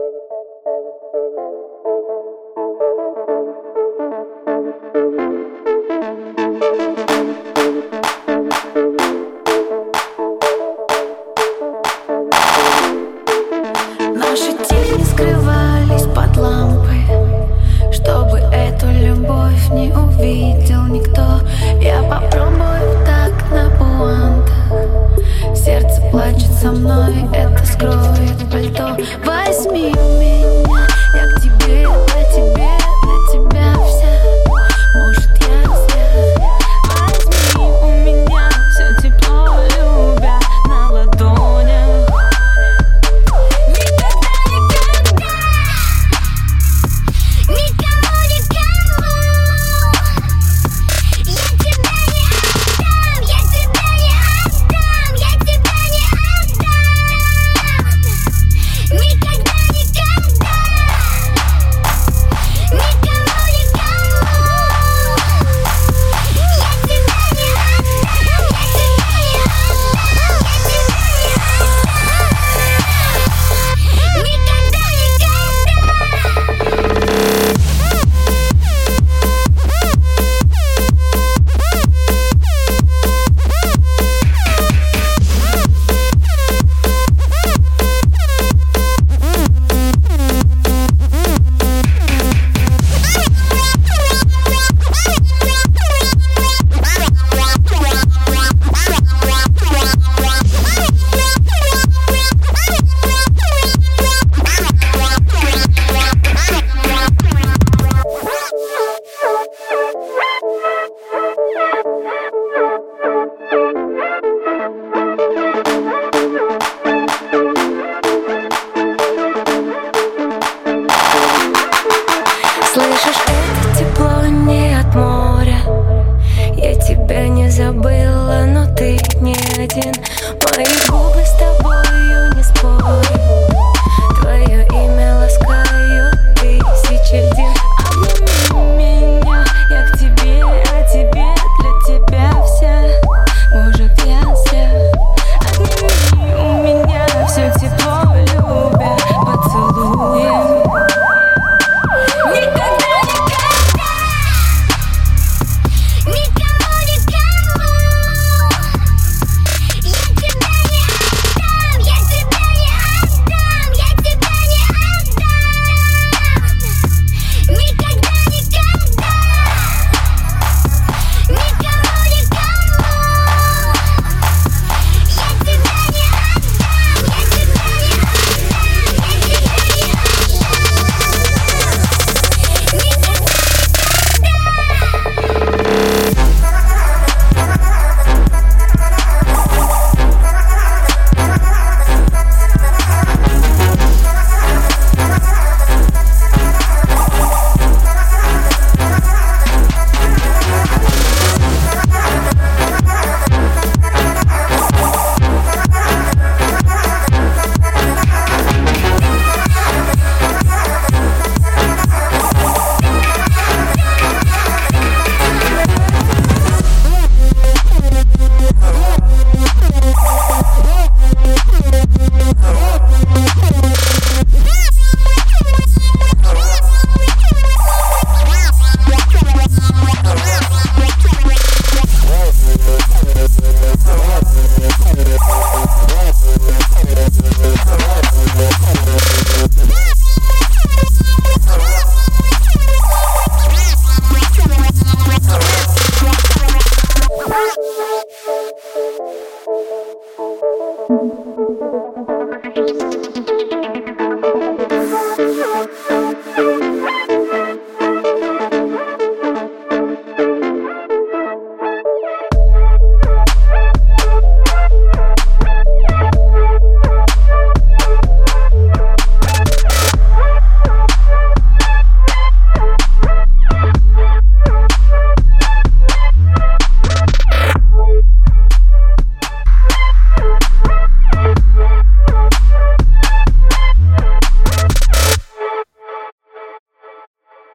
Наши тени скрывались под лампой, чтобы эту любовь не увидел никто. Я попробую так на пуантах. Сердце плачет со мной, это скроет пальто. Возьми меня, я к тебе, для тебя вся. Может, я зря. Возьми у меня все тепло, любя на ладонях. Слышишь, это тепло не от моря. Я тебя не забыла, но ты не один. Мои губы с тобою не спорят. Твое имя ласкают тысячи льдин. Обними меня, я к тебе, а тебе для тебя вся. Может, я зря. Отними у меня все тепло, любя поцелуем. Thank you.